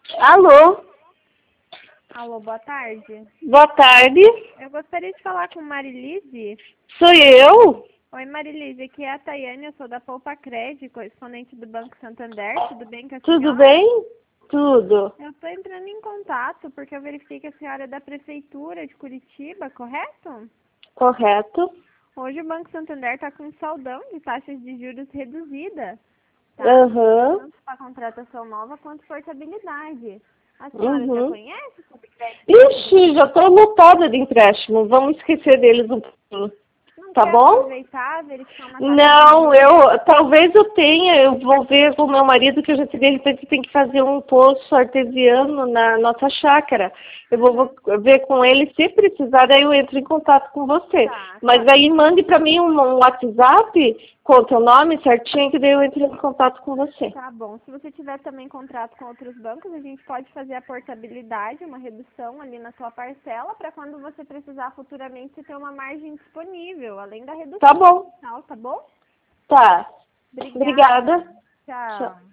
Alô? Alô, boa tarde. Boa tarde. Eu gostaria de falar com Marilise. Sou eu? Oi, Marilise, aqui é a Tayane, eu sou da Poupa Cred, correspondente do Banco Santander. Tudo bem com a Tudo senhora? bem? Tudo. Eu estou entrando em contato porque eu verifiquei que a senhora é da Prefeitura de Curitiba, correto? Correto. Hoje o Banco Santander está com um saldão de taxas de juros reduzida, tá? Aham. Tanto para contratação nova quanto portabilidade. A senhora já Uhum. conhece sobre crédito? Ixi, já estou lotada de empréstimo. Vamos esquecer deles um pouquinho. Não Tá quer bom? aproveitar, verificar uma taxa de Não, juros? talvez eu tenha, eu vou ver com o meu marido que eu já de repente tem que fazer um poço artesiano na nossa chácara. Eu vou ver com ele, se precisar, daí eu entro em contato com você. Tá, Mas aí mande para mim um WhatsApp com o teu nome certinho, que daí eu entro em contato com você. tá bom. Se você tiver também contrato com outros bancos, a gente pode fazer a portabilidade, uma redução ali na sua parcela, para quando você precisar futuramente você ter uma margem disponível, além da redução Tá bom, mensal, tá bom? tá. Obrigada. Obrigada. Tchau. Tchau.